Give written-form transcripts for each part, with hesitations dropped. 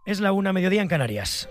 Es la 1:00 en Canarias.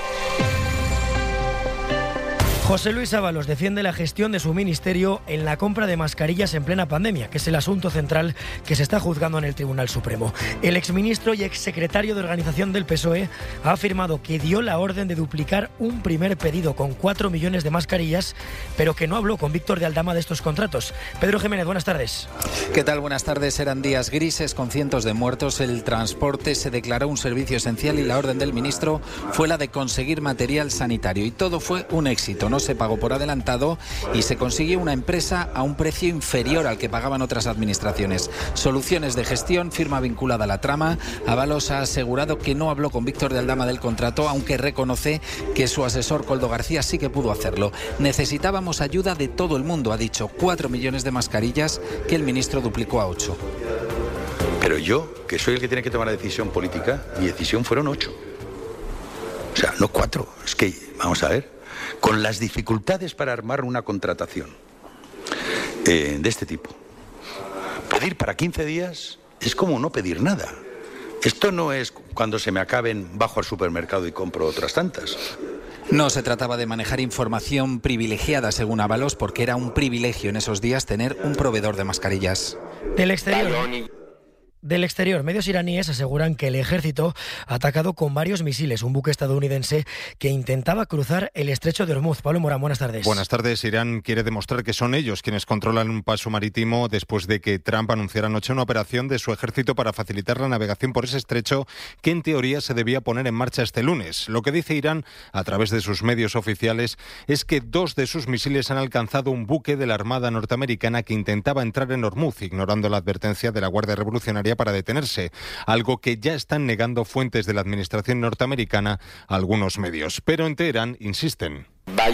José Luis Ábalos defiende la gestión de su ministerio en la compra de mascarillas en plena pandemia, que es el asunto central que se está juzgando en el Tribunal Supremo. El exministro y exsecretario de Organización del PSOE ha afirmado que dio la orden de duplicar un primer pedido con 4 millones de mascarillas, pero que no habló con Víctor de Aldama de estos contratos. Pedro Jiménez, buenas tardes. ¿Qué tal? Buenas tardes. Eran días grises con cientos de muertos. El transporte se declaró un servicio esencial y la orden del ministro fue la de conseguir material sanitario. Y todo fue un éxito. No se pagó por adelantado y se consiguió una empresa a un precio inferior al que pagaban otras administraciones. Soluciones de gestión, firma vinculada a la trama. Ábalos ha asegurado que no habló con Víctor de Aldama del contrato, aunque reconoce que su asesor Koldo García sí que pudo hacerlo. Necesitábamos ayuda de todo el mundo, ha dicho. 4 millones de mascarillas que el ministro duplicó a 8. Pero yo, que soy el que tiene que tomar la decisión política, mi decisión fueron 8. O sea, no 4. Es que, vamos a ver, con las dificultades para armar una contratación de este tipo, pedir para 15 días es como no pedir nada. Esto no es cuando se me acaben, bajo al supermercado y compro otras tantas. No se trataba de manejar información privilegiada, según Ábalos, porque era un privilegio en esos días tener un proveedor de mascarillas. Del exterior, medios iraníes aseguran que el ejército ha atacado con varios misiles un buque estadounidense que intentaba cruzar el estrecho de Hormuz. Pablo Morán, buenas tardes. Buenas tardes. Irán quiere demostrar que son ellos quienes controlan un paso marítimo después de que Trump anunciara anoche una operación de su ejército para facilitar la navegación por ese estrecho que en teoría se debía poner en marcha este lunes. Lo que dice Irán a través de sus medios oficiales es que 2 de sus misiles han alcanzado un buque de la Armada norteamericana que intentaba entrar en Hormuz, ignorando la advertencia de la Guardia Revolucionaria para detenerse, algo que ya están negando fuentes de la administración norteamericana a algunos medios. Pero en Teherán insisten.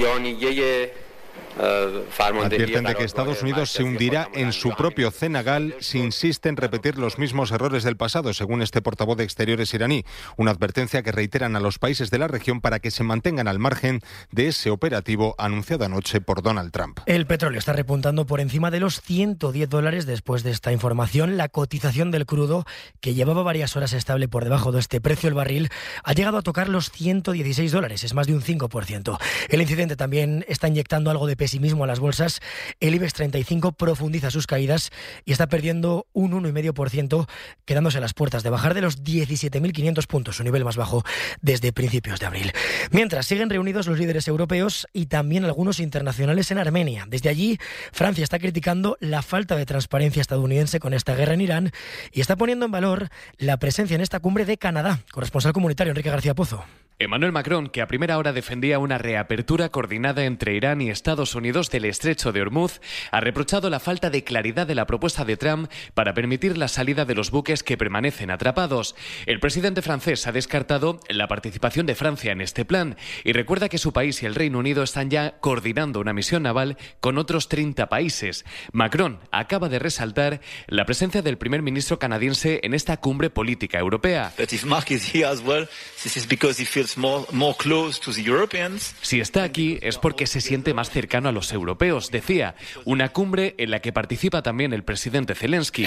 Advierten de que Estados Unidos se hundirá en su propio cenagal si insiste en repetir los mismos errores del pasado, según este portavoz de Exteriores iraní. Una advertencia que reiteran a los países de la región para que se mantengan al margen de ese operativo anunciado anoche por Donald Trump. El petróleo está repuntando por encima de los $110 después de esta información. La cotización del crudo, que llevaba varias horas estable por debajo de este precio el barril, ha llegado a tocar los $116, es más de un 5%. El incidente también está inyectando algo de pesimismo a las bolsas. El IBEX 35 profundiza sus caídas y está perdiendo un 1,5%, quedándose a las puertas de bajar de los 17.500 puntos, su nivel más bajo desde principios de abril. Mientras, siguen reunidos los líderes europeos y también algunos internacionales en Armenia. Desde allí, Francia está criticando la falta de transparencia estadounidense con esta guerra en Irán y está poniendo en valor la presencia en esta cumbre de Canadá. Corresponsal comunitario Enrique García Pozo. Emmanuel Macron, que a primera hora defendía una reapertura coordinada entre Irán y Estados Unidos del estrecho de Hormuz, ha reprochado la falta de claridad de la propuesta de Trump para permitir la salida de los buques que permanecen atrapados. El presidente francés ha descartado la participación de Francia en este plan y recuerda que su país y el Reino Unido están ya coordinando una misión naval con otros 30 países. Macron acaba de resaltar la presencia del primer ministro canadiense en esta cumbre política europea. Si está aquí es porque se siente más cercano a los europeos, decía. Una cumbre en la que participa también el presidente Zelensky.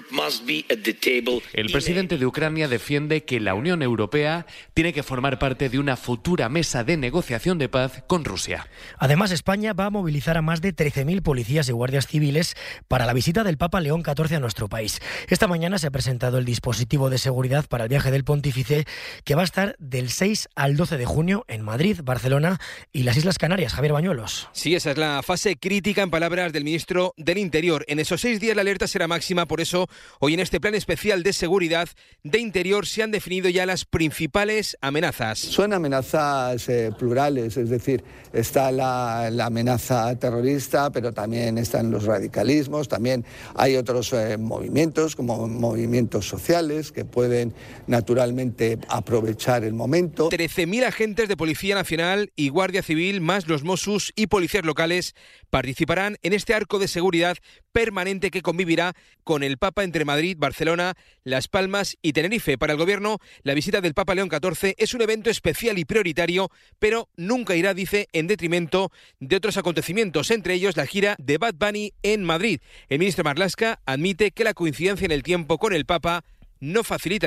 El presidente de Ucrania defiende que la Unión Europea tiene que formar parte de una futura mesa de negociación de paz con Rusia. Además, España va a movilizar a más de 13.000 policías y guardias civiles para la visita del Papa León XIV a nuestro país. Esta mañana se ha presentado el dispositivo de seguridad para el viaje del pontífice, que va a estar del 6 al 12 de junio en Madrid, Barcelona y las Islas Canarias. Javier Bañuelos. Sí, esa es la fase crítica en palabras del ministro del Interior. En esos 6 días la alerta será máxima, por eso hoy en este plan especial de seguridad de Interior se han definido ya las principales amenazas. Son amenazas plurales, es decir, está la amenaza terrorista, pero también están los radicalismos, también hay otros movimientos como movimientos sociales que pueden naturalmente aprovechar el momento. 13.000 agentes de Policía Nacional y Guardia Civil, más los Mossos y policías locales, participarán en este arco de seguridad permanente que convivirá con el Papa entre Madrid, Barcelona, Las Palmas y Tenerife. Para el Gobierno, la visita del Papa León XIV es un evento especial y prioritario, pero nunca irá, dice, en detrimento de otros acontecimientos, entre ellos la gira de Bad Bunny en Madrid. El ministro Marlaska admite que la coincidencia en el tiempo con el Papa no facilitará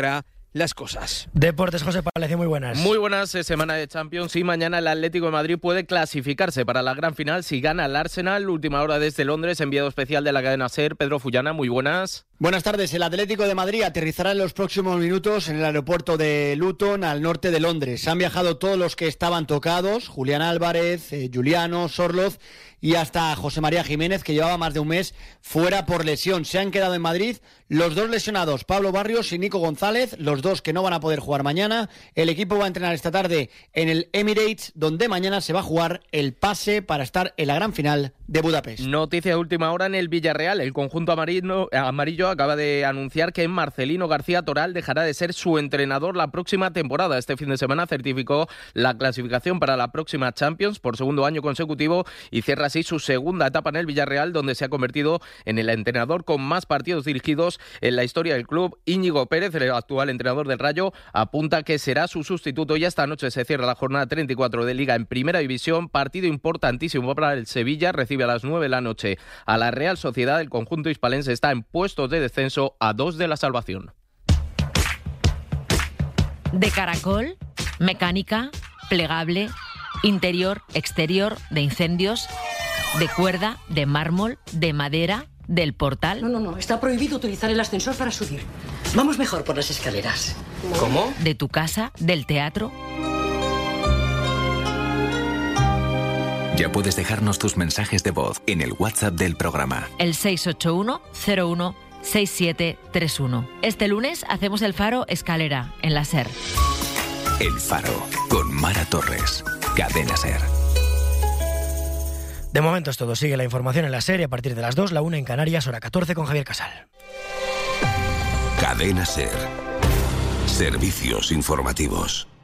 las cosas. Deportes, José Palacio, muy buenas. Muy buenas, semana de Champions y mañana el Atlético de Madrid puede clasificarse para la gran final si gana el Arsenal. Última hora desde Londres, enviado especial de la cadena SER, Pedro Fullana, muy buenas. Buenas tardes. El Atlético de Madrid aterrizará en los próximos minutos en el aeropuerto de Luton, al norte de Londres. Han viajado todos los que estaban tocados, Julián Álvarez, Juliano, Sorloz y hasta José María Jiménez, que llevaba más de un mes fuera por lesión. Se han quedado en Madrid los dos lesionados, Pablo Barrios y Nico González, los dos que no van a poder jugar mañana. El equipo va a entrenar esta tarde en el Emirates, donde mañana se va a jugar el pase para estar en la gran final de Budapest. Noticia de última hora en el Villarreal. El conjunto amarillo acaba de anunciar que Marcelino García Toral dejará de ser su entrenador la próxima temporada. Este fin de semana certificó la clasificación para la próxima Champions por segundo año consecutivo y cierra así su segunda etapa en el Villarreal, donde se ha convertido en el entrenador con más partidos dirigidos en la historia del club. Íñigo Pérez, el actual entrenador del Rayo, apunta que será su sustituto y esta noche se cierra la jornada 34 de Liga en Primera División. Partido importantísimo para el Sevilla. Recibe a las 9 de la noche a la Real Sociedad. El conjunto hispalense está en puestos de descenso a 2 de la salvación. De caracol, mecánica, plegable, interior, exterior, de incendios, de cuerda, de mármol, de madera, del portal. No, está prohibido utilizar el ascensor para subir. Vamos mejor por las escaleras. ¿Cómo? De tu casa, del teatro. Ya puedes dejarnos tus mensajes de voz en el WhatsApp del programa. El 681-01-6731. Este lunes hacemos el Faro Escalera, en la SER. El Faro, con Mara Torres. Cadena SER. De momento es todo. Sigue la información en la SER a partir de las 2, la 1 en Canarias, hora 14 con Javier Casal. Cadena SER. Servicios informativos.